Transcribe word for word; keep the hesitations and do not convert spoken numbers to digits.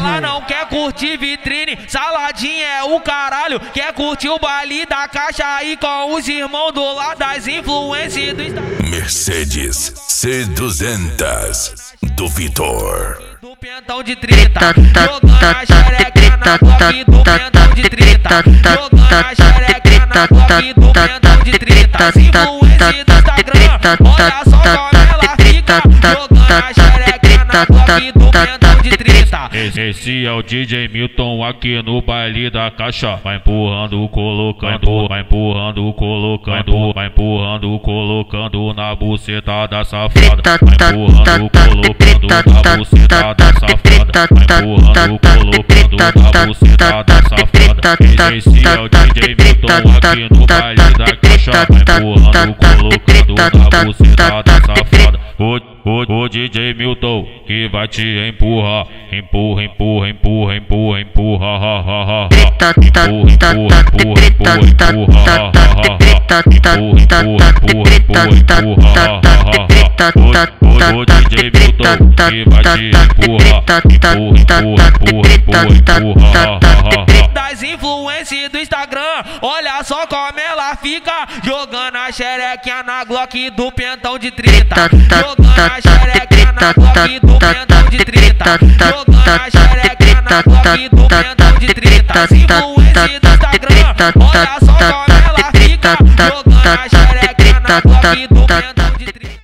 Ela não quer curtir vitrine, saladinha é o caralho. Quer curtir o baile da caixa aí com os irmãos do lado das influências do Instagram. Mercedes C duzentos do Vitor. Do pentão de trinta, jogando a xereca na Glock do pentão de trinta, jogando a xereca na Glock do pentão de trinta. As influências do Instagram, olha só como ela fica, jogando a xereca na Glock do pentão de trinta. Esse é o D J Milton aqui no baile da caixa. Vai empurrando, colocando, vai empurrando, colocando, vai empurrando, colocando na buceta da safada. Vai empurrando, colocando na buceta da safada. Vai empurrando, colocando na buceta da safada. Esse é o D J Milton aqui no baile da caixa. Vai empurrando, colocando na buceta da safada. O, o, o D J Milton que vai te empurrar, empurra, empurra, empurra, empurra, empurra, ha, ha, ha, ha. Empurra, empurra, empurra, empurra, empurra, ha, ha, ha, ha. Empurra, empurra, empurra, empurra, ha, ha, ha, ha. O, o D J Milton que vai te empurrar, empurra, empurra, empurra, empurra, ha, ha, ha, ha. Das influências do Instagram, olha só como ela fica, jogando a xerequinha na Glock do pentão de trinta, jogando a xerequinha na Glock do pentão de trinta, jogando a xerequinha na Glock do pentão de trinta. As influências do Instagram, olha só como ela fica, jogando a xerequinha na Glock do pentão de trinta.